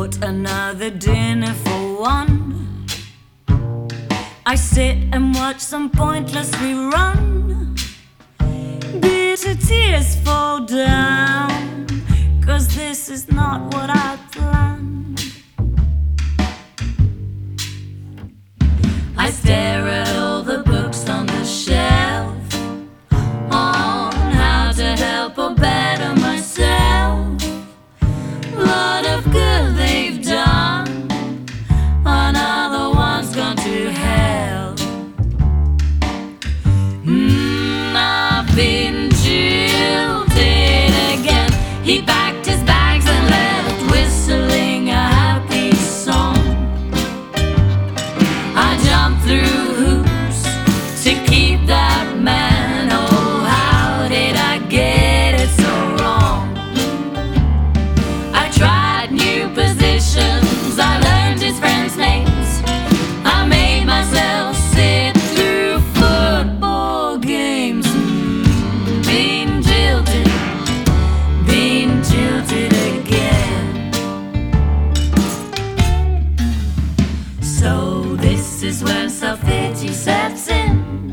brought another dinner for one. I sit and watch some pointless rerun. Bitter tears fall down, 'cause this is not what I planned. I stare at all the books on the shelf, on how to help or better myself. Lot of good they've done, another one's gone to hell. I've been jilted again. He packed his bags and left, whistling a happy song. I jumped through hoops to keep that man. Oh, how did I get it so wrong? I tried new positions, I learned his friends' names. I made myself sit through football games. Being jilted again. So this is when self-pity sets in,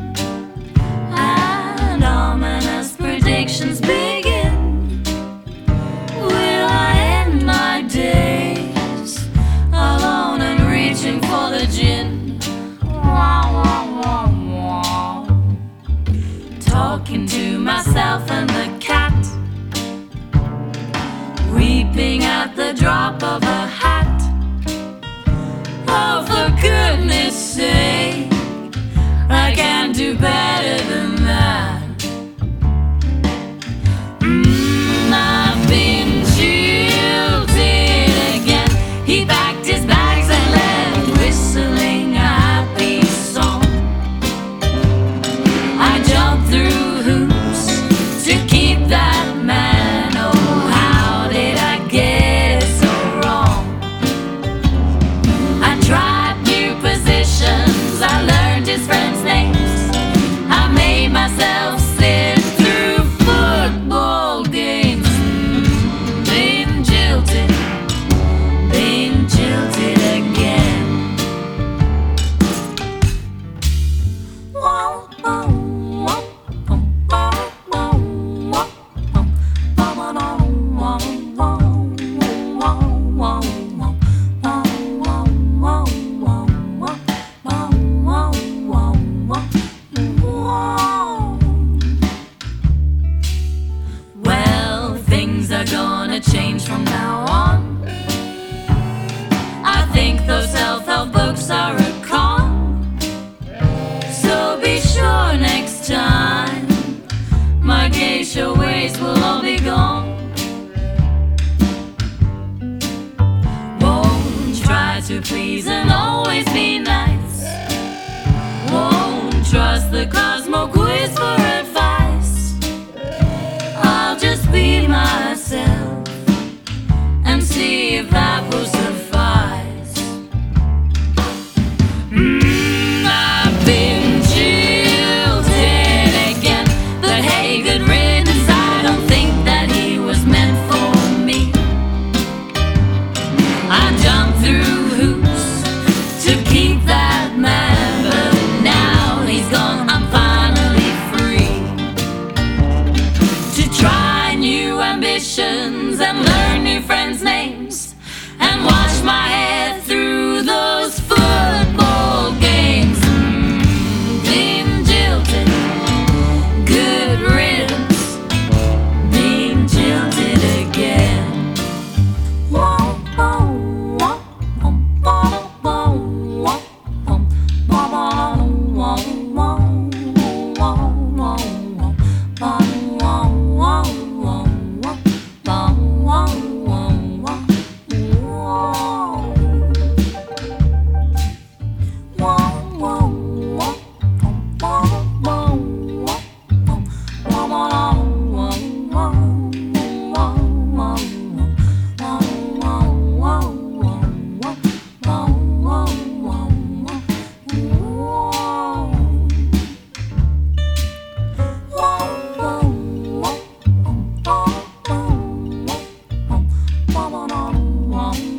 and ominous predictions begin. Will I end my days alone and reaching for the gin? Wah, wah, wah, wah. Talking to myself and the cat, weeping at the drop of a hat. Oh, for goodness sake, I can't do better than that. I've been jilted again. He packed his bags and left, whistling a happy song. I jumped through hoops to keep that man. Oh, how did I get it so wrong? I tried new positions, I learned his friends' names. I made myself sit through football games. Been jilted again. Well, things are gonna change from now on. I think those self-help books are a con. So be sure next time my geisha ways will all be gone. Won't try to please and always be nice. Won't trust the Cosmo quiz for advice. I'll just be myself and see if that will suffice. I've been jilted again, but hey, good riddance, I don't think that he was meant for me. I jumped through hoops to keep that man, but now he's gone, I'm finally free to try new ambitions and learn new friends' names and wash my head through those football games. Being jilted, good riddance. Being jilted again. wrong.